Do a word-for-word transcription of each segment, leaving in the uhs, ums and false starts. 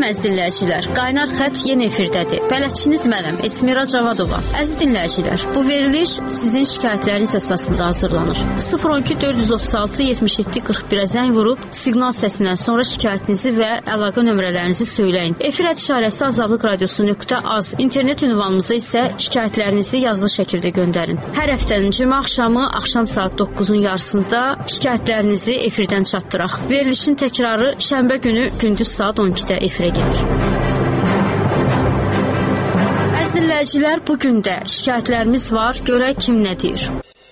Salam əziz dinləyicilər, Qaynar xətt yenə efirdədir. Bələdçiniz mənəm, Esmira Cavadova. Əziz dinləyicilər, bu veriliş sizin şikayətləriniz əsasında hazırlanır. sıfır on iki dörd yüz otuz altı yetmiş yeddi qırx birə zəng vurub, siqnal səsindən sonra şikayətinizi və əlaqə nömrələrinizi söyləyin. Efir işarəsi azadlıq radiosu nöqtə az, internet ünvanımıza isə şikayətlərinizi yazılı şəkildə göndərin. Hər həftənin cümə axşamı, axşam saat doqquzun yarısında şikayətlərinizi efirdən çatdıraq. Verilişin təkrarı şənbə günü gündüz saat on ikidə efirə gedir. Əziz dinləyicilər, bugün də şikayətlərimiz var. Görək kim nə deyir.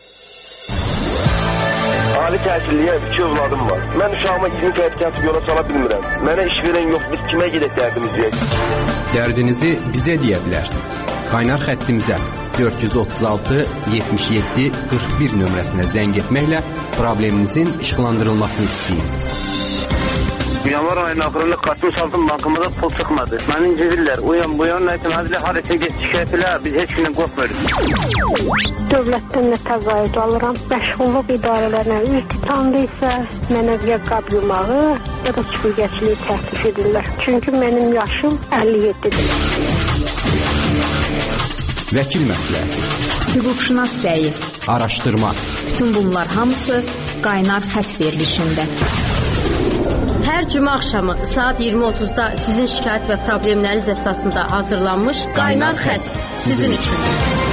Ali təhsilliyə iki övladım var. Mən uşağıma yeni təhsil yola sala bilmirəm. Mənə iş verən yox, biz kimə gedək dərdimizi deyək? Dərdinizi bizə deyə bilərsiniz. Qaynar xəttimizə dörd yüz otuz altı yetmiş yeddi qırx bir nömrəsinə zəng etməklə probleminizin işıqlandırılmasını istəyin. Yanvar ayının axırında kartın saldım, bankımıza pul çıxmadı. Məni incidirlər. Uyan bu yan nəsin? Hadilə harasa geç şikayətlə, biz heç gündən qorxmuyoruz. Dövlətdən nə təqaüd alıram. Məşğulluq idarələrinə üz tutandı isə mənə ya qab yumağı, ya da süpürgəçiliyi təklif edirlər. Çünki mənim yaşım əlli yeddidir. Vəkil məsləhəti, hüquqşünas rəyi, araşdırma. Bütün bunlar hamısı Qaynar xətt verilişində. Hər cümə axşamı saat iyirmi otuzda sizin şikayət və problemləriniz əsasında hazırlanmış Qaynar xətt sizin üçün.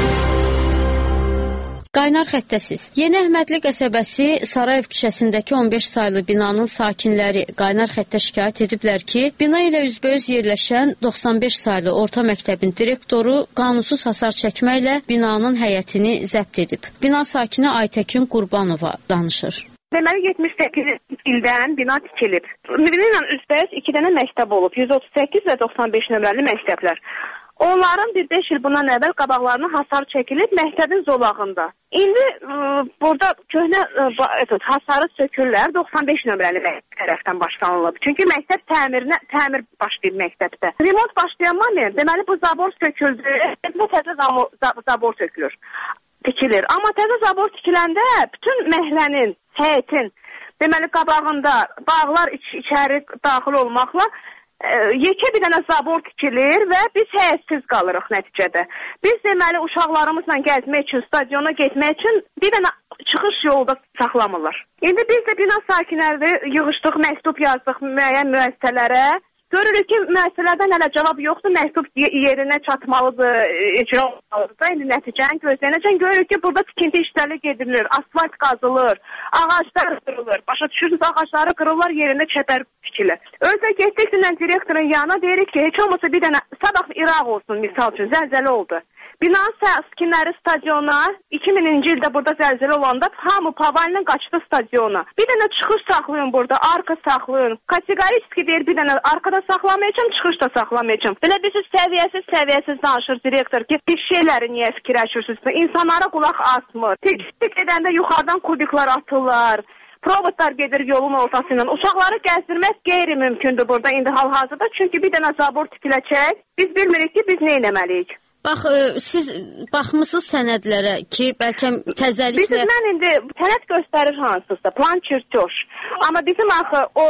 Qaynar xəttəsiz. Yeni Əhmədli qəsəbəsi Sarayev küçəsindəki on beş saylı binanın sakinləri Qaynar xəttə şikayət ediblər ki, bina ilə üzbəüz yerləşən doxsan beş saylı orta məktəbin direktoru qanunsuz hasar çəkməklə binanın həyətini zəbt edib. Bina sakini Aytəkin Qurbanova danışır. Deməli yetmiş səkkiz ildən bina tikilib. Bina ilə üzbəüz iki dənə məktəb olub. yüz otuz səkkiz və doxsan beş nömrəli məktəblər. Onların bir beş il bundan əvvəl qabaqlarına hasar çəkilib məktəbin zolağında. İndi ə, burada köhnə ə, hasarı sökürlər doxsan beş nömrəli məktəb tərəfdən başlanılıb. Çünki məktəb təmirinə təmir başlayıb məktəbdə. Remont başlayan moment, deməli bu zabor söküldü. Bu təzə zabor sökülür. Tikilir. Amma təzə zabor tikiləndə bütün məhəllənin, həyətin, deməli qabağında bağlar iç içəri daxil olmaqla e, yekə bir dənə zabor tikilir və biz həyətsiz qalırıq nəticədə. Biz deməli uşaqlarımızla gəzmək üçün, stadiona getmək üçün bir dənə çıxış yolda saxlamırlar. İndi biz də bina sakinləri yığışdıq, məktub yazdıq müəyyən müəssisələrə. Görürük ki, müəssisələrdən hələ cavab yoxdur, məktub yerinə çatmalıdır, icra olmalıdır. İndi nəticəni gözlənəcək. Görürük ki, burada tikinti işləri gedilir, asfalt qazılır, ağaclar qırılır. Başa düşürsünüz, ağacları qırırlar, yerində çəpər tikilir. Özə getdik dünən direktorun yanına, deyirik ki, heç olmasa bir dənə sabah İraq olsun, misal üçün, zəlzələ oldu. Bina sakinləri stadiona iki mininci ildə burada zəlzələ olanda hamı pavallə qaçdı stadiona. Bir dənə çıxış saxlayın burada, arka saxlayın. Kateqoriki deyir, bir dənə arkada saxlamayacam, çıxış da saxlamayacam. Belə bir səviyyəsiz, səviyyəsiz danışır direktor ki, bir şeyləri niyə fikirləşirsiniz? İnsanlara qulaq asmır. Tek edəndə yuxarıdan kubiklar atırlar. Robotlar gedir yolun ortasıyla. Uşaqları gəzdirmək qeyri-mümkündür burada indi hal-hazırda. Çünki bir dənə zabor tikiləcək. Biz bilmirik ki, biz nə etməliyik? Bax, ə, siz baxmısınız sənədlərə ki, bəlkə təzəliklə... Bizim mən indi sənəd göstərir hansısa, plan çürtüş. Amma bizim axı o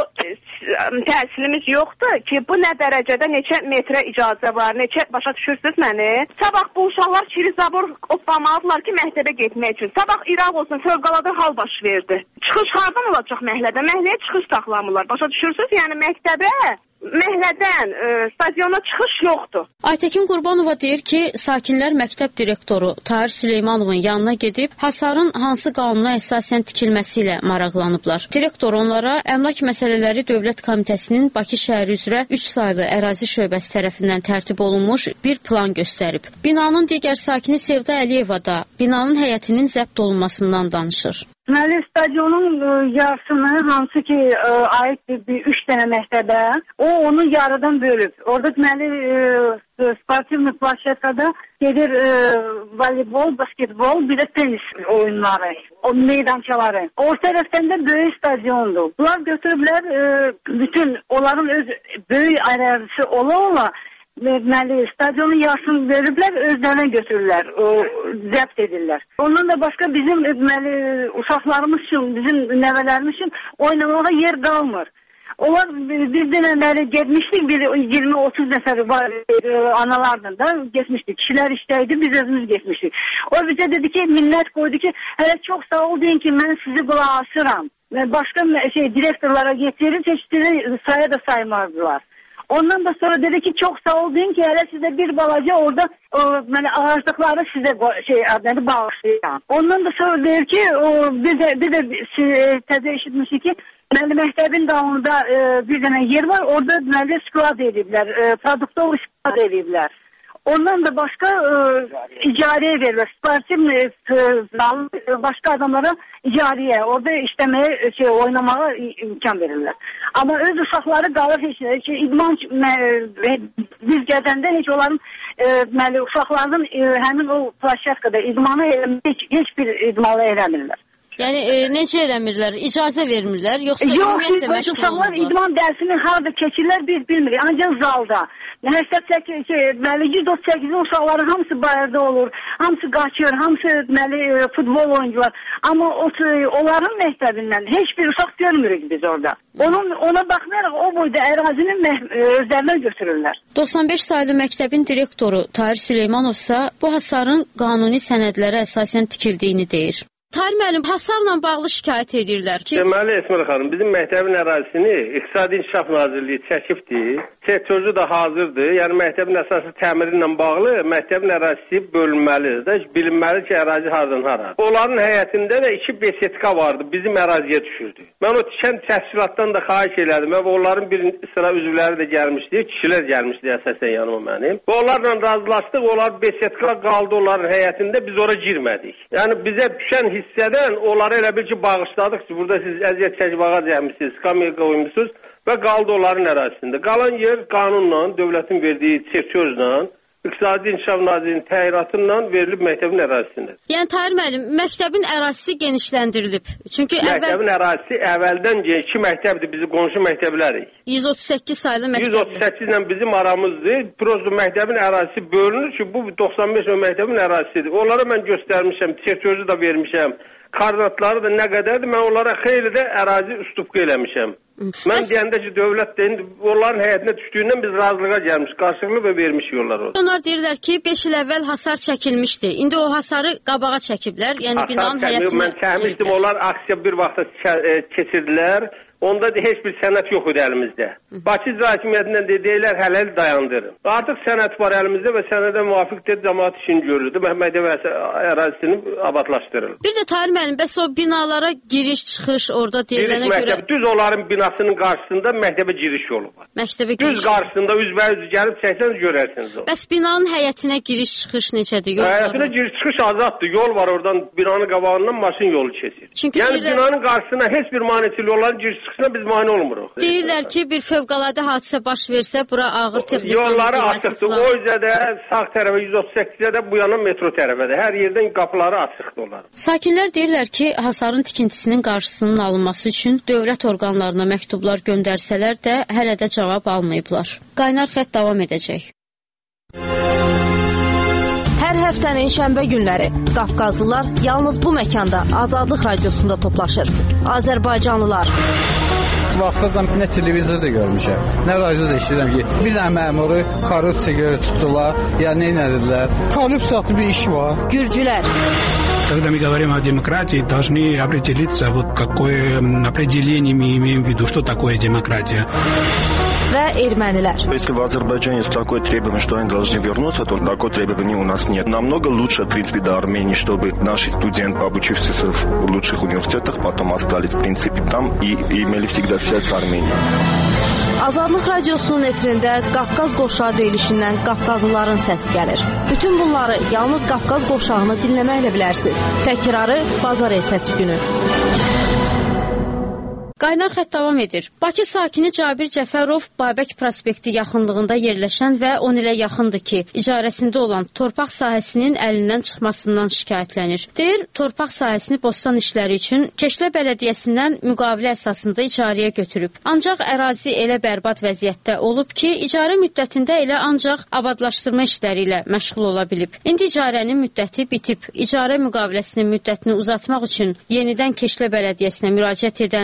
təhsilimiz yoxdur ki, bu nə dərəcədə, neçə metrə icazə var, neçə, başa düşürsünüz məni? Sabah bu uşaqlar çiri zabor otlamalıdırlar ki, məktəbə getmək üçün. Sabah İraq olsun, fövqəladə hal baş verdi. Çıxış hardan olacaq məhəllədə? Məhəlləyə çıxış saxlamırlar, başa düşürsünüz? Yəni məktəbə... Məhəllədən e, stadiona çıxış yoxdur. Aytəkin Qurbanova deyir ki, sakinlər məktəb direktoru Tahir Süleymanovun yanına gedib hasarın hansı qanuna əsasən tikilməsi ilə maraqlanıblar. Direktor onlara Əmlak Məsələləri Dövlət Komitəsinin Bakı şəhəri üzrə üç saylı ərazi şöbəsi tərəfindən tərtib olunmuş bir plan göstərib. Binanın digər sakini Sevda Əliyeva da binanın həyətinin zəbt olunmasından danışır. Deməli, stadionun yarısını, hansı ki, aiddir bir üç dənə məktəbə, o onu yarıdan bölüb. Orada deməli, sportivli plaşetkada gedir e, voleybol, basketbol, bir də tenis oyunları, o meydançaları. O tərəfdən də böyük stadiondur. Bunlar götürüblər, e, bütün onların öz böyük ərazisi ola-ola, deməli, stadionu yarısını veriblər, özlərinə götürürlər, o, zəbt edirlər. Ondan da başqa bizim deməli, uşaqlarımız üçün, bizim nəvələrimiz üçün oynamağa yer qalmır. Onlar biz dənələri getmişdik, bir iyirmi otuz nəfər var, e, analarla da getmişdik. Kişilər işdəydi, biz özümüz getmişdik. O bizə dedi ki, minnət qoydu ki, hələ çox sağ ol deyin ki, mən sizi qulaq asıram. Başqa şey, direktorlara getirir, çeşitli saya da saymazdılar. Ondan da sonra dedi ki, çok sağ ol deyin ki, hele size bir balaca orada o, yani ağaçlıkları size şey adını bağışlayacağım. Ondan da sonra der ki, o, bir de, bir de təzə eşitmişik ki, Deməli, məktəbin damında e, bir dənə yer var, orada deməli sklad ediblər, e, produktov sklad ediblər. Ondan da başka e, icareye verirler. Sportif e, başka adamlara icariye, orada işlemeye, şey, oynamaya imkan verirler. Ama öz uşaqları qalır heç nə. Şey, idman e, biz gədəndə heç onların e, deməli, uşaqların e, həmin o plaşatkada idmanı heç, heç bir idmanı eləmirlər. Yəni e, necə eləmirlər? İcazə vermirlər, yoxsa Yox, ümumiyyətlə məşğul olurlar? Uşaqlar idman dərsini harada keçirlər biz bilmirik, ancaq zalda. səksən səkkiz, şey, yüz otuz səkkizin uşaqları hamısı bayırda olur, hamısı qaçır, hamısı deməli, futbol oyuncular. Amma o, onların məktəbindən heç bir uşaq görmürük biz orada. Onun, ona baxmayaraq o boyda ərazinin özlərindən götürürlər. doxsan beş saylı məktəbin direktoru Tahir Süleymanov isə bu hasarın qanuni sənədlərə əsasən tikildiyini deyir. Tahir müəllim, hasarla bağlı şikayət edirlər ki... Deməli, Esmer xanım, bizim məktəbin ərazisini İqtisadi İnkişaf Nazirliyi çəkibdir. Sektorcu da hazırdır. Yəni, məktəbin əsası təmiri ilə bağlı məktəbin ərazisi bölünməlidir. Bilinməli ki, ərazi hardan haradır. Onların həyətində də iki besetka vardı, bizim əraziyə düşürdü. Mən o tikən təşkilatdan da xahiş elədim və onların bir sıra üzvləri də gəlmişdi, kişilər gəlmişdi əsasən yanıma mənim. Və onlarla razılaşdıq, onlar besetka qaldı onların həyətində, biz ora girmədik. Yəni, bizə düşən hissədən onları elə bil ki, bağışladıq ki, burada siz əziyyət çəkib ağac yəhmişsiniz, skamya qoymuşsunuz və qaldı onların ərazisində. Qalan yer qanunla, dövlətin verdiyi sertiyozla, İqtisadi İnkişaf Nazirinin təyiratıyla verilib məktəbin ərazisində. Yəni, Tahir müəllim, məktəbin ərazisi genişləndirilib. Çünki məktəbin əvvəl... ərazisi əvvəldən iki məktəbdir, bizi qonşu məktəblərik. yüz otuz səkkiz saylı məktəbdir. yüz otuz səkkiz ilə bizim aramızdır. Prosto məktəbin ərazisi bölünür ki, bu doxsan beş məktəbin ərazisidir. Onlara mən göstərmişəm, sertiyozu da vermişəm. Koordinatları da nə qədərdir, mən onlara xeyli də ərazi üstubqa eləmişəm. Mən Bəs... deyəndə ki, dövlət deyin, onların həyətinə düşdüyündən biz razılığa gəlmiş, qarşılıqlı və vermiş yollar oldu. Onlar deyirlər ki, beş il əvvəl hasar çəkilmişdi. İndi o hasarı qabağa çəkiblər, yəni hasar binanın həyətinə... Mən təmişdim, onlar aksiya bir vaxtda keçirdilər. Onda da heç bir sənət yox idi əlimizdə. Bakı İcra Hakimiyyətindən də deyirlər, hələli dayandırın. Artıq sənət var əlimizdə və sənədə müvafiq deyil, cəmaat işini görürdü. Məhmədə və ərazisini abadlaşdırılır. Bir də Tahir müəllim, bəs o binalara giriş, çıxış orada deyilənə görə... Düz onların binasının qarşısında məktəbə giriş yolu var. Məktəbə giriş... Düz qarşısında üzbəyüz gəlib çəksəniz görərsiniz onu. Bəs binanın həyətinə giriş, çıxış necədir? Həyətinə giriş, çıxış azaddır. Yol var oradan, binanın qabağından maşın yolu keçir. Çünki yəni deyirlər... binanın qarşısına heç bir maneçili yolların giriş çıxışına biz mane olmuruq. Deyirlər ki, bir fövqəladə hadisə baş versə, bura ağır texnika yolları açıqdır. O üzə də sağ tərəfə yüz otuz səkkizə də bu yana metro tərəfədə. Hər yerdən qapıları açıqdır onların. Sakinlər deyirlər ki, hasarın tikintisinin qarşısının alınması üçün dövlət orqanlarına məktublar göndərsələr də hələ də cavab almayıblar. Qaynar xətt davam edəcək. Hər həftənin şənbə günləri Qafqazlılar yalnız bu məkanda Azadlıq Radiosunda toplaşır. Azərbaycanlılar. Vaxtacan nə televizorda görmüşəm, nə radioda eşidirəm ki, bir dənə məmuru korrupsiya görə tutdular, ya nə edildilər. Korrupsiyalı bir iş var. Gürcülər. Когда мы говорим о демократии, должны определиться, вот какое определение мы имеем в виду, что такое демократия. Və ermənilər. Если в Азербайджане есть такое требование, что они должны вернуться, то такое требование у нас нет. Намного лучше, в принципе, до Армении, чтобы наши студенты, обучившиеся в лучших университетах, потом остались, в принципе, там и, и имели всегда связь с Арменией. Azadlıq Radiosunun efirində Qafqaz qovşağı deyilişindən Qafqazlıların səsi gəlir. Bütün bunları yalnız Qafqaz qovşağını dinləməklə bilərsiniz. Təkrarı bazar ertəsi günü. Qaynar xətt davam edir. Bakı sakini Cabir Cəfərov Babək prospekti yaxınlığında yerləşən və on ilə yaxındır ki, icarəsində olan torpaq sahəsinin əlindən çıxmasından şikayətlənir. Deyir, torpaq sahəsini bostan işləri üçün Keşlə Bələdiyyəsindən müqavilə əsasında icarəyə götürüb. Ancaq ərazi elə bərbad vəziyyətdə olub ki, icarə müddətində elə ancaq abadlaşdırma işləri ilə məşğul ola bilib. İndi icarənin müddəti bitib. İcarə müqaviləsinin müddətini uzatmaq üçün yenidən Keşlə Bələdiyyəsinə müraciət edəndə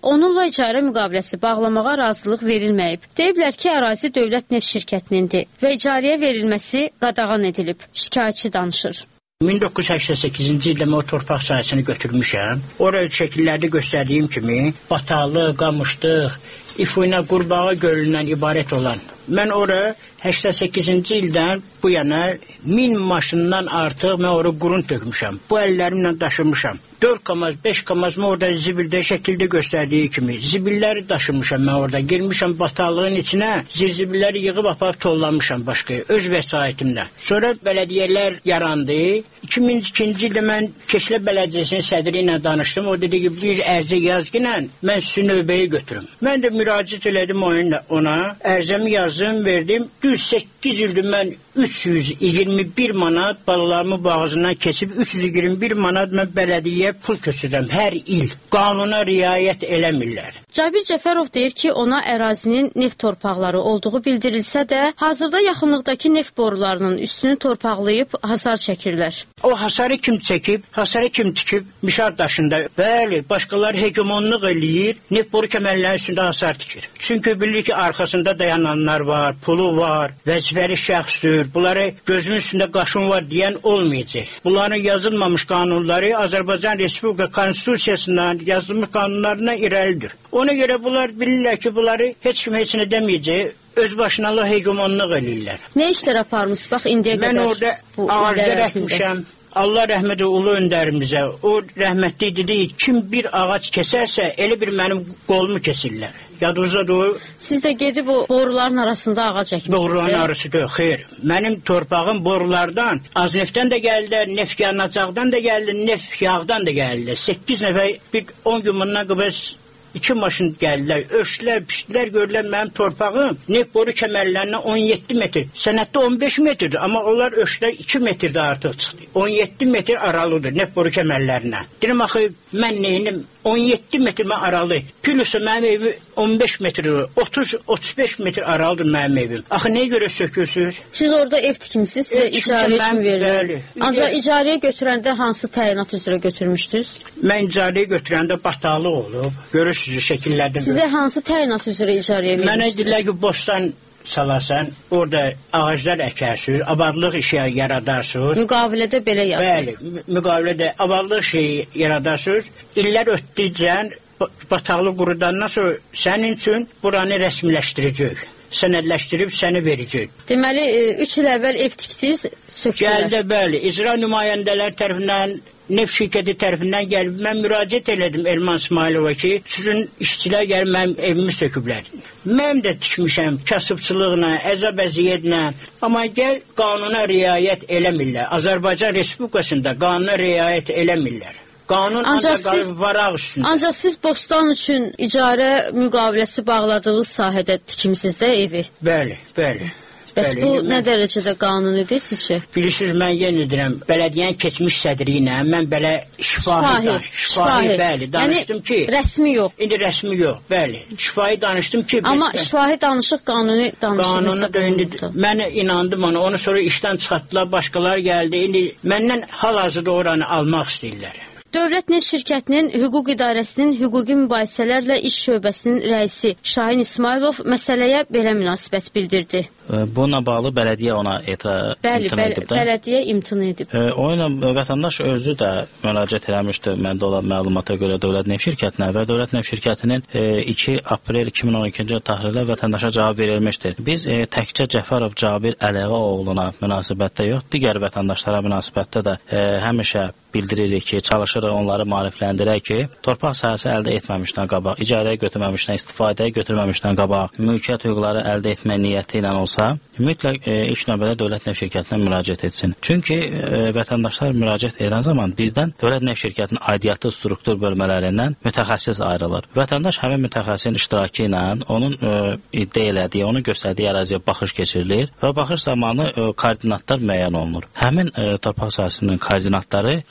onunla icarə müqaviləsi bağlamağa razılıq verilməyib. Deyiblər ki, ərazi Dövlət Neft Şirkətinindir və icarəyə verilməsi qadağan edilib. Şikayətçi danışır. min doqquz yüz səksən səkkizinci ildə o torpaq sahəsini götürmüşəm. Orada şəkillərdə göstərdiyim kimi Batalı, Qamışlıq, İfuyna, Qurbağa gölündən ibarət olan. Mən ora səksən səkkizinci ildən bu yana min maşından artıq mən ora qurunt tökmüşəm. Bu əllərimlə daşımışam. dörd kamaz, beş kamaz mı orada zibildə şəkildə göstərdiyi kimi zibilləri daşımışam mən orada. Girmişəm bataqlığın içinə, zirzibilləri yığıb aparıb tollamışam başqa öz vəsaitimlə. Sonra bələdiyyələr yarandı. iki min ikinci ildə mən Keçlə Bələdiyyəsinin sədri ilə danışdım. O dedi ki, bir ərizə yazgınla mən sizin növbəyə götürüm. Mən də müraciət elədim ona. Ərizəmi yazdım, verdim. Düz səkkiz ildir mən üç yüz iyirmi bir manat balalarımı bağızından keçib üç yüz iyirmi bir manat mən bələdiyyə pul köçürəm hər il. Qanuna riayət eləmirlər. Cabir Cəfərov deyir ki, ona ərazinin neft torpaqları olduğu bildirilsə də, hazırda yaxınlıqdakı neft borularının üstünü torpaqlayıb hasar çəkirlər. O hasarı kim çəkib, hasarı kim tikib? Mişar daşında. Bəli, başqaları hegemonluq eləyir, neft boru kəmərlərinin üstündə hasar tikir. Çünki bilir ki, arxasında dayananlar var, pulu var, vəzifəli şəxsdir. Bunları gözünün üstündə qaşın var deyən olmayacaq. Bunların yazılmamış qanunları Azərbaycan Respublika Konstitusiyasından yazılmış qanunlarına irəlidir. Ona görə bunlar bilirlər ki, bunları heç kim heç nə deməyəcək. Öz başına Allah hegemonluq eləyirlər. Nə işlər aparmışsınız? Bax, indiyə qədər. Mən orada ağaclar əkmişəm. Allah rəhməti ulu öndərimizə. O rəhmətli dedi, kim bir ağac kəsərsə, elə bir mənim qolumu kesirlər. Yadınızda o. Siz də gedib o boruların arasında ağac əkmişsiniz. Boruların arasında, xeyr. Mənim torpağım borulardan, az neftdən də gəldi, neft yanacaqdan da gəldi, neft yağdan da gəldi. səkkiz nəfər bir on gün bundan qabaq İki maşın gəldilər, ölçdülər, pişdilər, gördülər mənim torpağım neft boru kəmərlərindən on yeddi metr. Sənəddə on beş metrdir, amma onlar ölçdülər iki metrdə artıq çıxdı. on yeddi metr aralıdır neft boru kəmərlərinə. Deyirəm, axı, mən neyim? on yeddi metr mən aralı. Pilusa mənim evim on beş metr, otuz otuz beş metr aralıdır mənim evim. Axı, nəyə görə sökürsünüz? Siz orada ev tikmişsiniz, sizə icarə üçün verilir. Ancaq icarəyə götürəndə hansı təyinat üzrə götürmüşdünüz? Mən icarəyə götürəndə bataqlıq olub. Görürsünüz şəkillərdə. Sizə hansı təyinat üzrə icarəyə vermişdiniz? Mənə deyirlər ki, bostan salarsan, orada ağaclar əkərsiniz, abadlıq işi yaradarsınız. Müqavilədə belə yazılır. Bəli, müqavilədə abadlıq işi yaradarsınız. İllər ötdükcə bataqlıq qurudandan sonra sənin üçün buranı rəsmiləşdirəcək. Sənədləşdirib səni verəcək. Deməli, üç il əvvəl ev tikdiniz, sökdülər. Gəldə, bəli, icra nümayəndələr tərəfindən, neft şirkəti tərəfindən gəlib, mən müraciət elədim Elman İsmailova ki, sizin işçilər gəlib mənim evimi söküblər. Mən də tikmişəm kasıbçılıqla, əzab əziyyətlə, amma gəl qanuna riayət eləmirlər. Azərbaycan Respublikasında qanuna riayət eləmirlər. Qanun ancaq qalıb varaq üstündə. Ancaq siz bostan üçün icarə müqaviləsi bağladığınız sahədə tikimsiz də evi. Bəli, bəli. Bəs bu nə dərəcədə qanunidir sizcə? Bilirsiniz, mən yenə deyirəm, bələdiyyənin keçmiş sədri ilə mən belə şifahi, şifahi, bəli, danışdım ki... Yəni, rəsmi yox. İndi rəsmi yox, bəli. Şifahi danışdım ki... Amma şifahi danışıq qanuni danışıq hesab olundu. Mən inandım ona, onu sonra işdən çıxartdılar, başqalar gəldi. İndi məndən hal-hazırda oranı almaq istəyirlər. Dövlət Neft Şirkətinin Hüquq İdarəsinin Hüquqi Mübahisələrlə İş Şöbəsinin rəisi Şahin İsmailov məsələyə belə münasibət bildirdi. Bununla bağlı bələdiyyə ona etiraz imtina edib. Bəli, bələdiyyə imtina edib. E, o ilə vətəndaş özü də müraciət eləmişdi, məndə olan məlumata görə Dövlət Neft Şirkətinə və Dövlət Neft Şirkətinin e, iki aprel iki min on ikinci il təhriri vətəndaşa cavab verilmişdir. Biz e, təkcə Cəfərov Cabir Əliğaoğluna münasibətdə yox, digər vətəndaşlara münasibətdə də e, həmişə bildiririk ki, çalışırıq onları maarifləndirək ki, torpaq sahəsi əldə etməmişdən qabaq, icarəyə götürməmişdən, istifadəyə götürməmişdən qabaq, mülkiyyət hüquqları əldə etmə niyyəti ilə olsa, mütləq e, ilk növbədə Dövlət Neft Şirkətinə müraciət etsin. Çünki e, vətəndaşlar müraciət edən zaman bizdən Dövlət Neft Şirkətinin aidiyyatı struktur bölmələrindən mütəxəssis ayrılır. Vətəndaş həmin mütəxəssisin iştirakı ilə onun e, iddia elədiyi, onun göstərdiyi əraziyə baxış keçirilir və baxış zamanı e, koordinatlar müəyyən olunur. Həmin e, torpaq sahəsinin koordinatları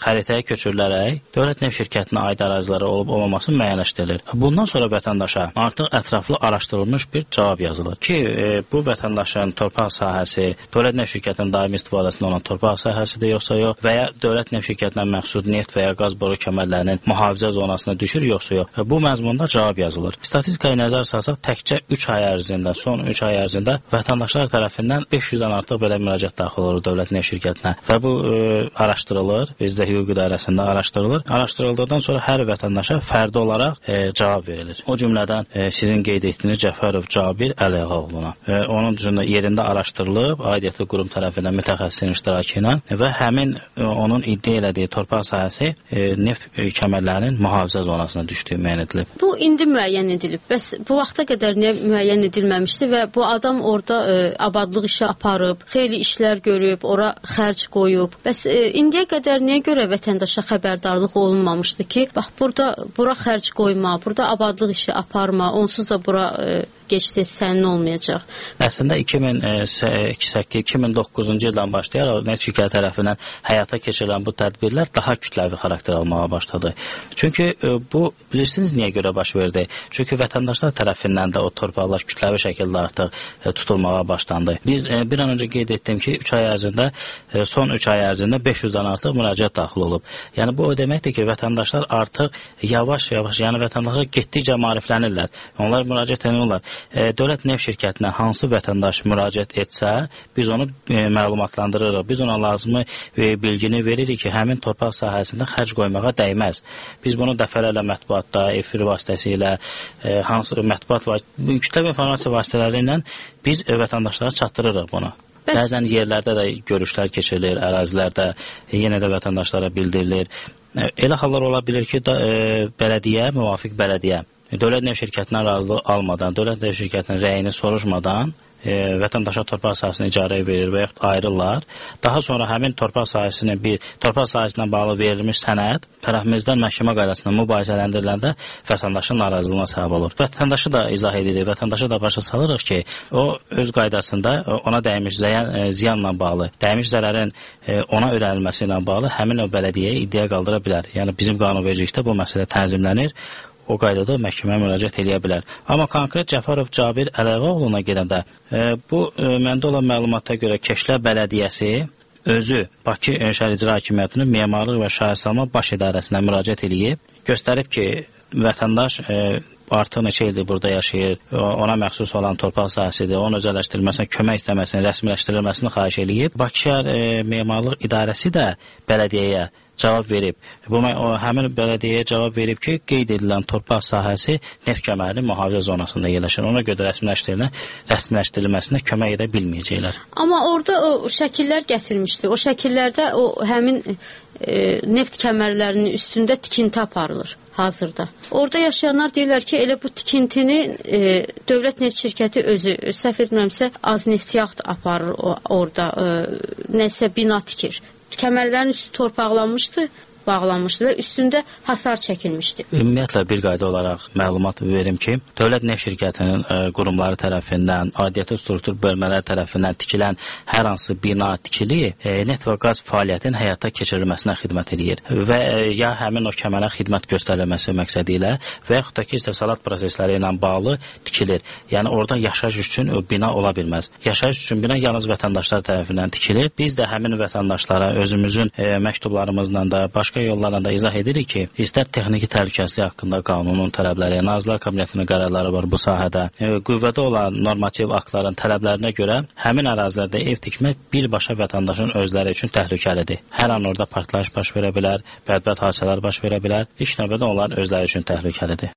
xəritəyə köçürülərək dövlət neft şirkətinə aid əraziləri olub olmaması müəyyənləşdirilir. Bundan sonra vətəndaşa artıq ətraflı araşdırılmış bir cavab yazılır ki, e, bu vətəndaşın torpaq sahəsi dövlət neft şirkətinin daimi istifadəsində olan torpaq sahəsidir yoxsa yox və ya dövlət neft şirkətinə məxsus neft və ya qaz boru kəmərlərinin mühafizə zonasına düşür yoxsa yox. Bu məzmunda cavab yazılır. Statistikaya nəzər salsaq təkcə üç ay ərzində, son üç ay ərzində vətəndaşlar tərəfindən beş yüzdən artıq belə müraciət daxil olur dövlət neft şirkətinə və bu e, araşdırılır. Bizdə hüquq idarəsində araşdırılır. Araşdırıldıqdan sonra hər vətəndaşa fərdi olaraq e, cavab verilir. O cümlədən e, sizin qeyd etdiyiniz Cəfərov Cabir Əliağaoğluna. E, onun üçün yerində araşdırılıb, aidiyyatlı qurum tərəfindən mütəxəssisin iştirakı ilə və həmin e, onun iddia elədiyi torpaq sahəsi e, neft e, kəmərlərinin mühafizə zonasına düşdüyü müəyyən edilib. Bu indi müəyyən edilib. Bəs bu vaxta qədər niyə müəyyən edilməmişdi və bu adam orada e, abadlıq işi aparıb, xeyli işlər görüb, ora xərc qoyub. Bəs e, indiyə qədər niyə görə vətəndaşa xəbərdarlıq olunmamışdı ki, bax burada bura xərc qoyma, burada abadlıq işi aparma, onsuz da bura e, gec-tez sənin olmayacaq. Əslində iki min səkkiz iki min doqquzuncu ildən başlayaraq neft şirkəti tərəfindən həyata keçirilən bu tədbirlər daha kütləvi xarakter almağa başladı. Çünki e, bu bilirsiniz niyə görə baş verdi? Çünki vətəndaşlar tərəfindən də o torpaqlar kütləvi şəkildə artıq e, tutulmağa başlandı. Biz e, bir an öncə qeyd etdim ki, üç ay ərzində e, son üç ay ərzində beş yüzdən artıq müraciət daxil olub. Yəni bu o deməkdir ki, vətəndaşlar artıq yavaş-yavaş, yəni vətəndaşlar getdikcə maariflənirlər. Onlar müraciət edirlər. E, dövlət neft şirkətinə hansı vətəndaş müraciət etsə, biz onu e, məlumatlandırırıq. Biz ona lazımı e, bilgini veririk ki, həmin torpaq sahəsində xərc qoymağa dəyməz. Biz bunu dəfələrlə mətbuatda, efir vasitəsilə, e, hansı mətbuat vasitəsilə, kütləvi informasiya vasitələri ilə biz e, vətəndaşlara çatdırırıq bunu. Bəs... Bəzən yerlərdə də görüşlər keçirilir, ərazilərdə e, yenə də vətəndaşlara bildirilir. E, elə hallar ola bilir ki, da, e, bələdiyyə, müvafiq bələdiyyə dövlət neft şirkətindən razılıq almadan, dövlət neft şirkətinin rəyini soruşmadan e, vətəndaşa torpaq sahəsini icarəyə verir və yaxud ayrırlar. Daha sonra həmin torpaq sahəsinin bir torpaq sahəsinə bağlı verilmiş sənəd tərəfimizdən məhkəmə qaydasında mübahisələndiriləndə vətəndaşın narazılığına səbəb olur. Vətəndaşı da izah edirik, vətəndaşı da başa salırıq ki, o öz qaydasında ona dəymiş ziyan, e, ziyanla bağlı, dəymiş zərərin e, ona ödənilməsi ilə bağlı həmin o bələdiyyəyə iddia qaldıra bilər. Yəni bizim qanunvericilikdə bu məsələ tənzimlənir. O qaydada məhkəməyə müraciət edə bilər. Amma konkret Cəfərov Cabir Əliağaoğluna gedəndə e, bu e, məndə olan məlumata görə Keşlə bələdiyyəsi özü Bakı Şəhər İcra Hakimiyyətinin Memarlıq və Şəhərsalma Baş İdarəsinə müraciət edib, göstərib ki, vətəndaş e, artıq neçə ildir burada yaşayır, ona məxsus olan torpaq sahəsidir, onun özəlləşdirilməsinə kömək istəməsini, rəsmiləşdirilməsini xahiş edib. Bakı Şəhər e, Memarlıq İdarəsi də bələdiyyəyə cavab verib. Bu o, həmin bələdiyyəyə cavab verib ki, qeyd edilən torpaq sahəsi neft kəmərinin mühafizə zonasında yerləşir. Ona görə rəsmiləşdirilmə, rəsmiləşdirilməsinə kömək edə bilməyəcəklər. Amma orada o şəkillər gətirmişdi. O şəkillərdə o həmin e, neft kəmərlərinin üstündə tikinti aparılır hazırda. Orada yaşayanlar deyirlər ki, elə bu tikintini e, dövlət neft şirkəti özü, səhv etmirəmsə, az neftiyax aparır o, orada, e, nəsə bina tikir. Kəmərlərin üstü torpaqlanmışdı, bağlanmışdı və üstündə hasar çəkilmişdi. Ümumiyyətlə bir qayda olaraq məlumat verim ki, dövlət neft şirkətinin ə, qurumları tərəfindən, aidiyyatı struktur bölmələri tərəfindən tikilən hər hansı bina tikili ə, neft və qaz fəaliyyətinin həyata keçirilməsinə xidmət edir və ə, ya həmin o kəmərə xidmət göstərilməsi məqsədi ilə və yaxud da ki, istehsalat prosesləri ilə bağlı tikilir. Yəni orada yaşayış üçün o bina ola bilməz. Yaşayış üçün bina yalnız vətəndaşlar tərəfindən tikilir. Biz də həmin vətəndaşlara özümüzün ə, məktublarımızla da başqa yollarla da izah edirik ki, istər texniki təhlükəsizlik haqqında qanunun tələbləri, Nazirlər Kabinetinin qərarları var bu sahədə. E, qüvvədə olan normativ aktların tələblərinə görə həmin ərazilərdə ev tikmək birbaşa vətəndaşın özləri üçün təhlükəlidir. Hər an orada partlayış baş verə bilər, bədbəd hadisələr baş verə bilər. İlk növbədə onlar özləri üçün təhlükəlidir.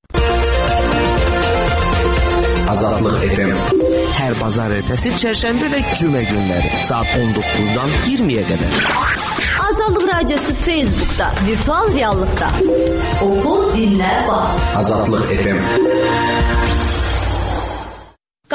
Azadlıq F M. Hər bazar ertəsi, çərşənbə və cümə günləri saat on doqquzdan iyirmiyə qədər. Azadlıq Radiosu Facebook'da, virtual reallıqda. Oku, dinlə, bax. Azadlıq F M.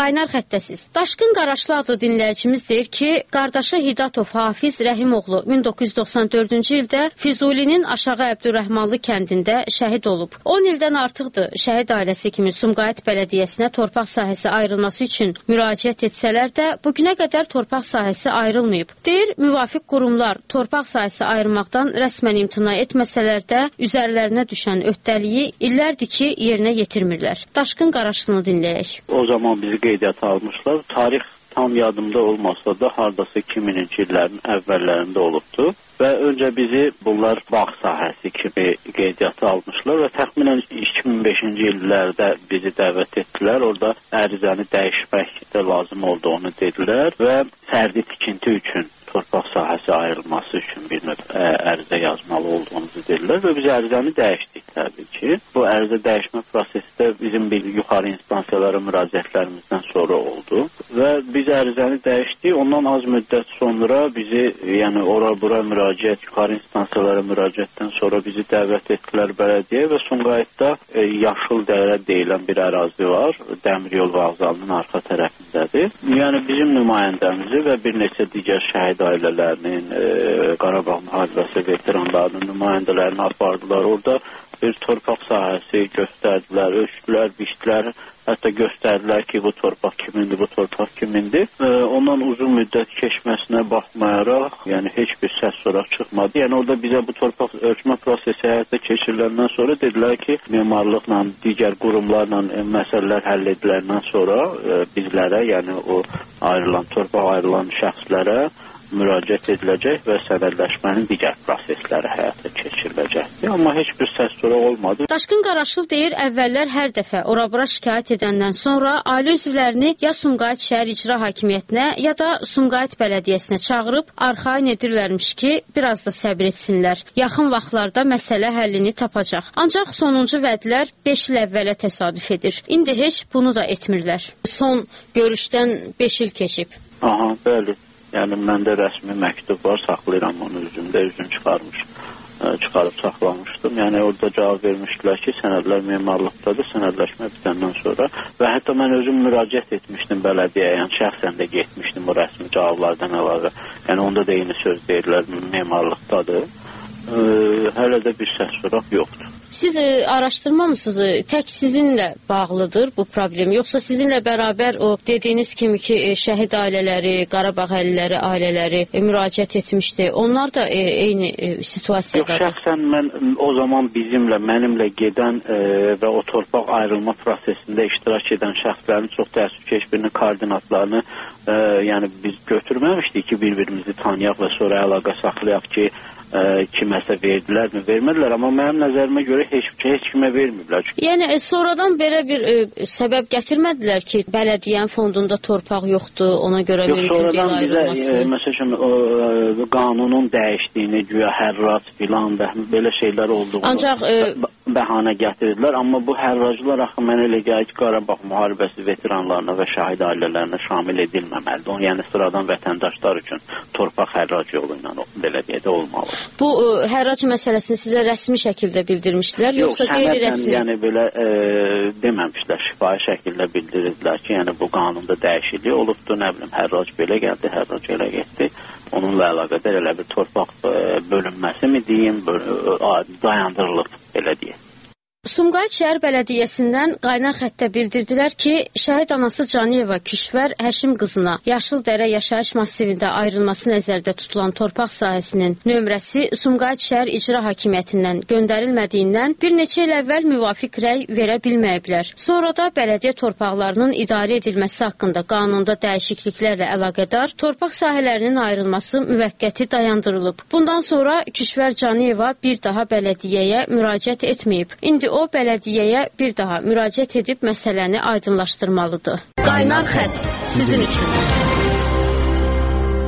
Qaynar xəttəsiz. Daşqın Qaraşlı adlı dinləyicimiz deyir ki, qardaşı Hidatov Hafiz Rəhimoğlu min doqquz yüz doxsan dördüncü ildə Füzulinin Aşağı Əbdürrəhmanlı kəndində şəhid olub. on ildən artıqdır şəhid ailəsi kimi Sumqayıt Bələdiyyəsinə torpaq sahəsi ayrılması üçün müraciət etsələr də, bugünə qədər torpaq sahəsi ayrılmayıb. Deyir, müvafiq qurumlar torpaq sahəsi ayırmaqdan rəsmən imtina etməsələr də, üzərlərinə düşən öhdəliyi illərdir ki, yerinə yetirmirlər. Daşqın Qaraşlını dinləyək. O zaman bizi qeydiyyata almışlar. Tarix tam yadımda olmasa da, hardasa iki minci illərin əvvəllərində olubdu. Və öncə bizi bunlar bağ sahəsi kimi qeydiyyata almışlar və təxminən iki min beşinci illərdə bizi dəvət etdilər. Orada ərizəni dəyişmək də lazım olduğunu dedilər və fərdi tikinti üçün torpaq sahəsi ayrılması üçün bir növ ərizə yazmalı olduğumuzu dedilər və biz ərizəni dəyişdik təbii ki. Bu ərizə dəyişmə prosesi də bizim bir yuxarı instansiyalara müraciətlərimizdən sonra oldu və biz ərizəni dəyişdik. Ondan az müddət sonra bizi, yəni ora-bura müraciət, yuxarı instansiyalara müraciətdən sonra bizi dəvət etdilər bələdiyyə və Sumqayıtda e, Yaşıl Dərə deyilən bir ərazi var. Dəmiryol vağzalının arxa tərəfindədir. Yəni bizim nümayəndəmizi və bir neçə digər şəhid ailələrinin, e, Qarabağ müharibəsi veteranlarının nümayəndələrini apardılar. Orada bir torpaq sahəsi göstərdilər, ölçdülər, biçdilər, hətta göstərdilər ki, bu torpaq kimindir, bu torpaq kimindir. E, ondan uzun müddət keçməsinə baxmayaraq, yəni heç bir səs soraq çıxmadı. Yəni orada bizə bu torpaq ölçmə prosesi həyata keçiriləndən sonra dedilər ki, memarlıqla, digər qurumlarla e, məsələlər həll ediləndən sonra e, bizlərə, yəni o ayrılan, torpaq ayrılan şəxslərə müraciət ediləcək və sənədləşmənin digər prosesləri həyata keçiriləcəkdir. Amma heç bir səs soraq olmadı. Daşqın Qaraşlı deyir, əvvəllər hər dəfə ora-bura şikayət edəndən sonra ailə üzvlərini ya Sumqayıt şəhər icra hakimiyyətinə, ya da Sumqayıt Bələdiyyəsinə çağırıb arxayın edirlərmiş ki, biraz da səbir etsinlər. Yaxın vaxtlarda məsələ həllini tapacaq. Ancaq sonuncu vədlər beş il əvvələ təsadüf edir. İndi heç bunu da etmirlər. Son görüşdən beş il keçib. Aha, bəli. Yəni, məndə rəsmi məktub var, saxlayıram onu üzümdə, üzüm çıxarmış, çıxarıb saxlamışdım. Yəni, orada cavab vermişdilər ki, sənədlər memarlıqdadır, sənədləşmə bitəndən sonra və hətta mən özüm müraciət etmişdim bələdiyyəyə, yəni şəxsən də getmişdim o rəsmi cavablardan əlavə. Yəni, onda da eyni söz deyirlər, memarlıqdadır. Ə, hələ də bir səs soraq yoxdur. Siz e, araşdırmamısınız, tək sizinlə bağlıdır bu problem, yoxsa sizinlə bərabər o dediyiniz kimi ki, e, şəhid ailələri, Qarabağ əhliləri, ailələri e, müraciət etmişdi. Onlar da e, eyni e, situasiyadadır. Yox, şəxsən mən o zaman bizimlə, mənimlə gedən e, və o torpaq ayrılma prosesində iştirak edən şəxslərin çox təəssüf ki, heç birinin koordinatlarını e, yəni biz götürməmişdik ki, bir-birimizi tanıyaq və sonra əlaqə saxlayaq ki, Ə, kiməsə verdilərmi, vermədilər, amma mənim nəzərimə görə heç, heç kimə verməyiblər. Yəni, e, sonradan belə bir e, səbəb gətirmədilər ki, bələdiyyənin fondunda torpaq yoxdur, ona görə yox, mümkün deyil ayrılması. Yox, sonradan bizə, məsələn, o, ə, qanunun dəyişdiyini, güya hərrac filan və belə şeylər olduğunu Ancaq, e, bəhanə gətirdilər, amma bu hərraclar axı mənə elə gəlir ki, Qarabağ müharibəsi veteranlarına və şəhid ailələrinə şamil edilməməlidir. Onun, yəni sıradan vətəndaşlar üçün torpaq hərrac yolu ilə bələdiyyədə olmalı. Bu ə, hərrac məsələsini sizə rəsmi şəkildə bildirmişdilər, yoxsa Yox, qeyri-rəsmi? Yəni belə e, deməmişlər, şifahi şəkildə bildirdilər ki, yəni bu qanunda dəyişiklik olubdur, nə bilim, hərrac belə gəldi, hərrac elə getdi. Onunla əlaqədar elə bir torpaq e, bölünməsi mi deyim, dayandırılıb, elə deyək. Sumqayıt şəhər bələdiyyəsindən qaynar xəttə bildirdilər ki, şəhid anası Caniyeva Küşvər Həşim qızına Yaşıl Dərə yaşayış massivində ayrılması nəzərdə tutulan torpaq sahəsinin nömrəsi Sumqayıt şəhər icra hakimiyyətindən göndərilmədiyindən bir neçə il əvvəl müvafiq rəy verə bilməyiblər. Sonra da bələdiyyə torpaqlarının idarə edilməsi haqqında qanunda dəyişikliklərlə əlaqədar torpaq sahələrinin ayrılması müvəqqəti dayandırılıb. Bundan sonra Küşvər Caniyeva bir daha bələdiyyəyə müraciət etməyib. İndi o bələdiyyəyə bir daha müraciət edib məsələni aydınlaşdırmalıdır. Qaynar xətt sizin üçün.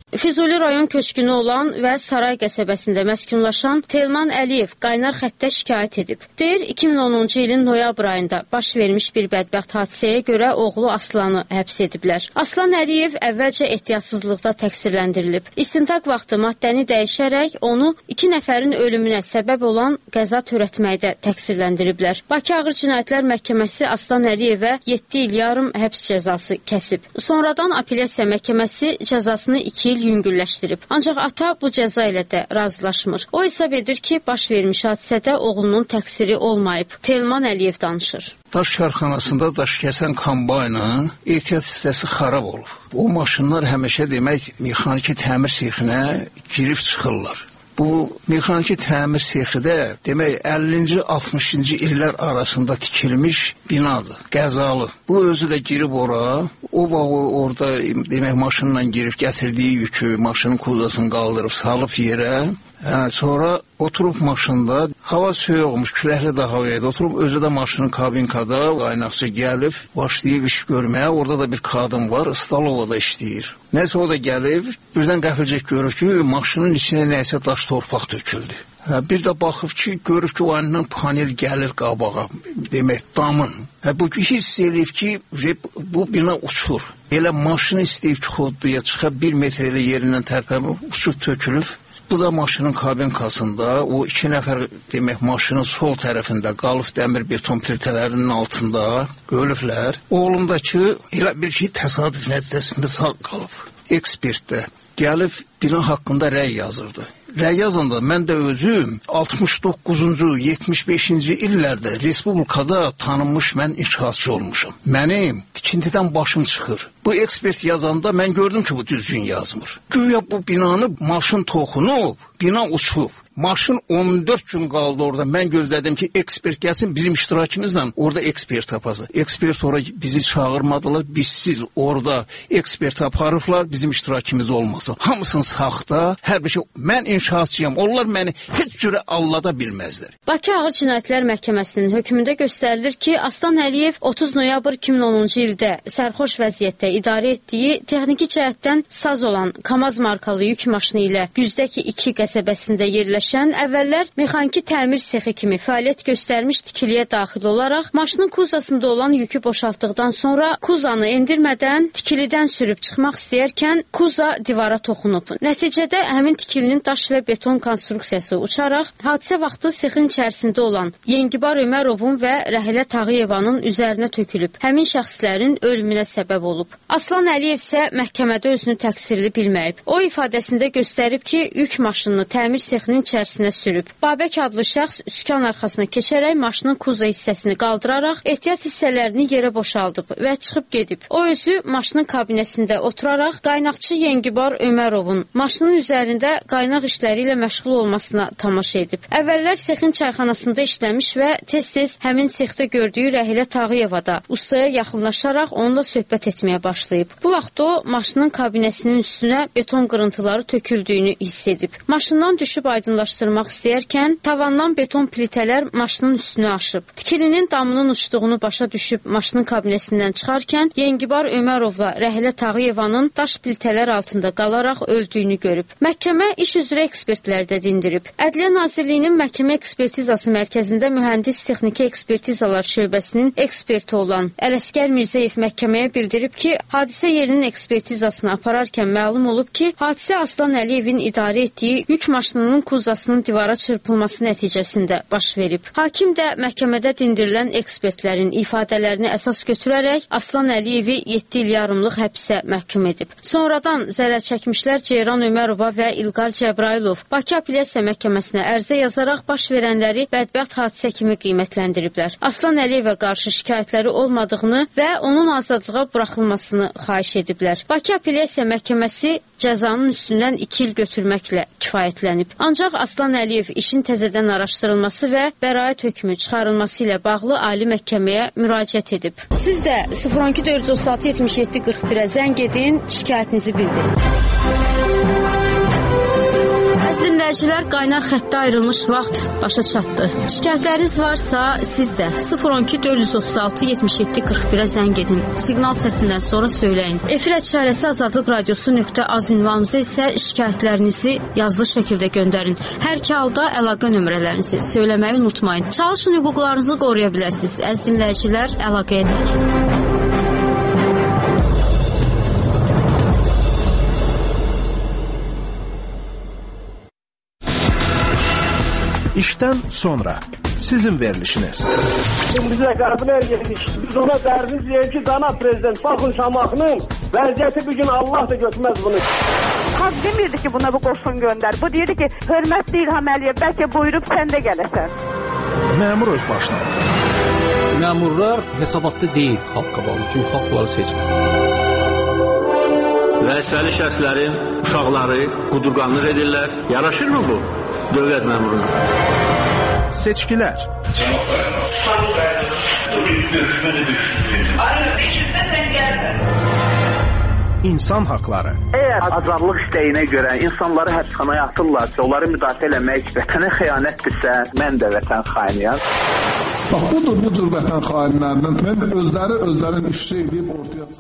Füzuli rayon köçkünü olan və Saray qəsəbəsində məskunlaşan Telman Əliyev qaynar xəttə şikayət edib. Deyir, iki min onuncu ilin noyabr ayında baş vermiş bir bədbəxt hadisəyə görə oğlu Aslanı həbs ediblər. Aslan Əliyev əvvəlcə ehtiyatsızlıqda təqsirləndirilib. İstintaq vaxtı maddəni dəyişərək onu iki nəfərin ölümünə səbəb olan qəza törətməkdə təqsirləndiriblər. Bakı Ağır Cinayətlər Məhkəməsi Aslan Əliyevə yeddi il yarım həbs cəzası kəsib. Sonradan apellyasiya məhkəməsi cəzasını iki il yüngülləşdirib. Ancaq ata bu cəza ilə də razılaşmır. O hesab edir ki, baş vermiş hadisədə oğlunun təqsiri olmayıb. Telman Əliyev danışır. Daş karxanasında daş kəsən kombaynın ehtiyat hissəsi xarab olub. O maşınlar həmişə demək mexaniki təmir sexinə girib çıxırlar. Bu mexaniki təmir sexi də demək əllinci altmışıncı illər arasında tikilmiş binadır, qəzalı. Bu özü də girib ora, o vaxt orada demək maşınla girib gətirdiyi yükü, maşının kuzasını qaldırıb salıb yerə. Hə, sonra oturub maşında, hava soyuqmuş, küləkli də havaydı, oturub özü də maşının kabinkada, qaynaqçı gəlib, başlayıb iş görməyə, orada da bir qadın var, Stalovada işləyir. Nəysə o da gəlib, birdən qəfilcək görür ki, maşının içinə nəysə daş torpaq töküldü. Hə, bir də baxıb ki, görür ki, o əndən panel gəlir qabağa, demək damın. Hə, bu hiss eləyib ki, bu bina uçur. Elə maşını istəyib ki, xodduya çıxa bir metr elə yerindən tərpəmə, uçub tökülüb. Bu da maşının kabinkasında, o iki nəfər demək maşının sol tərəfində qalıb dəmir beton plitələrinin altında ölüblər. Oğlumdakı elə bir şey təsadüf nəticəsində sağ qalıb. Ekspertdə gəlib bina haqqında rəy yazırdı. Rəy yazanda mən də özüm altmış doqquzuncu yetmiş beşinci illərdə respublikada tanınmış mən inşaatçı olmuşam. Mənim tikintidən başım çıxır. Bu ekspert yazanda mən gördüm ki, bu düzgün yazmır. Güya bu binanı maşın toxunub, bina uçub. Maşın on dörd gün qaldı orada. Mən gözlədim ki, ekspert gəlsin bizim iştirakımızla orada ekspert tapası. Ekspert orada bizi çağırmadılar. Biz siz orada ekspert aparıblar, bizim iştirakımız olmasın. Hamısını saxta, hər bir şey. Mən inşaatçıyam. Onlar məni heç cürə allada bilməzlər. Bakı Ağır Cinayətlər Məhkəməsinin hökmündə göstərilir ki, Aslan Əliyev otuz noyabr iki min onuncu ildə sərxoş vəziyyətdə idarə etdiyi texniki cəhətdən saz olan Kamaz markalı yük maşını ilə Güzdəki iki qəsəbəsində yerləşən əvvəllər mexaniki təmir sexi kimi fəaliyyət göstərmiş tikiliyə daxil olaraq maşının kuzasında olan yükü boşaltdıqdan sonra kuzanı endirmədən tikilidən sürüb çıxmaq istəyərkən kuza divara toxunub. Nəticədə həmin tikilinin daş və beton konstruksiyası uçaraq hadisə vaxtı sexin içərisində olan Yengibar Ömərovun və Rəhilə Tağıyevanın üzərinə tökülüb. Həmin şəxslərin ölümünə səbəb olub. Aslan Əliyev isə məhkəmədə özünü təqsirli bilməyib. O ifadəsində göstərib ki, yük maşınını təmir sexinin içərisinə sürüb. Babək adlı şəxs sükan arxasına keçərək maşının kuza hissəsini qaldıraraq ehtiyat hissələrini yerə boşaldıb və çıxıb gedib. O özü maşının kabinəsində oturaraq qaynaqçı Yengibar Ömərovun maşının üzərində qaynaq işləri ilə məşğul olmasına tamaşa edib. Əvvəllər sexin çayxanasında işləmiş və tez-tez həmin sexdə gördüyü Rəhilə Tağıyeva da ustaya yaxınlaşaraq onunla söhbət etməyə başlayıb. Bu vaxt o maşının kabinəsinin üstünə beton qırıntıları töküldüyünü hiss edib. Maşından düşüb aydınlaşdırmaq istəyərkən tavandan beton plitələr maşının üstünə aşıb. Tikilinin damının uçduğunu başa düşüb maşının kabinəsindən çıxarkən Yengibar Ömərovla Rəhilə Tağıyevanın daş plitələr altında qalaraq öldüyünü görüb. Məhkəmə iş üzrə ekspertlər də dindirib. Ədliyyə Nazirliyinin Məhkəmə Ekspertizası Mərkəzində Mühəndis Texniki Ekspertizalar şöbəsinin eksperti olan Ələsgər Mirzəyev məhkəməyə bildirib ki, hadisə yerinin ekspertizasını apararkən məlum olub ki, hadisə Aslan Əliyevin idarə etdiyi yük maşınının kuzasının divara çırpılması nəticəsində baş verib. Hakim də məhkəmədə dindirilən ekspertlərin ifadələrini əsas götürərək Aslan Əliyevi yeddi il yarımlıq həbsə məhkum edib. Sonradan zərər çəkmişlər Ceyran Ömərova və İlqar Cəbrailov Bakı Apellyasiya Məhkəməsinə ərizə yazaraq baş verənləri bədbəxt hadisə kimi qiymətləndiriblər. Aslan Əliyevə qarşı şikayətləri olmadığını və onun azadlığa buraxılmasını xahiş ediblər. Bakı Apellyasiya Məhkəməsi cəzanın üstündən iki il götürməklə kifayətlənib. Ancaq Aslan Əliyev işin təzədən araşdırılması və bəraət hökmü çıxarılması ilə bağlı Ali Məhkəməyə müraciət edib. Siz də sıfır on iki dörd yüz otuz altı yetmiş yeddi qırx birə zəng edin, şikayətinizi bildirin. Əziz dinləyicilər, qaynar xəttə ayrılmış vaxt başa çatdı. Şikayətləriniz varsa, siz də sıfır on iki dörd yüz otuz altı yetmiş yeddi qırx birə zəng edin. Siqnal səsindən sonra söyləyin. Efir əşarəsi azadlıq radiosu nöqtə az ünvanımıza isə şikayətlərinizi yazılı şəkildə göndərin. Hər iki halda əlaqə nömrələrinizi söyləməyi unutmayın. Çalışın, hüquqlarınızı qoruya biləsiniz. Əziz dinləyicilər, əlaqə edək. İşdən sonra sizin verilişiniz. Şimdi bizə qəbilər yedik. Biz ona dərdiz deyək ki, dana prezident Baxın Şamaxının vəziyyəti bugün Allah da götürməz bunu. Xalq demirdi ki, buna bu qoşun göndər. Bu deyirdi ki, hörmətli İlham Əliyev, bəlkə buyurub sən də gələsən. Məmur öz başına. Məmurlar hesabatda deyil xalq qabağı, çünki xalq bunları seçmir. Vəzifəli şəxslərin uşaqları qudurqanlıq edirlər. Yaraşırmı bu dövlət məmuruna? Seçkilər. İnsan haqları. Əgər azadlıq istəyinə görə insanları həbsxanaya atırlarsa, onları müdafiə eləmək vətənə xəyanətdirsə, mən də vətən xainiyəm. Bax, budur, budur vətən xainlərinin. Mən özləri özlərini ifşa edib ortaya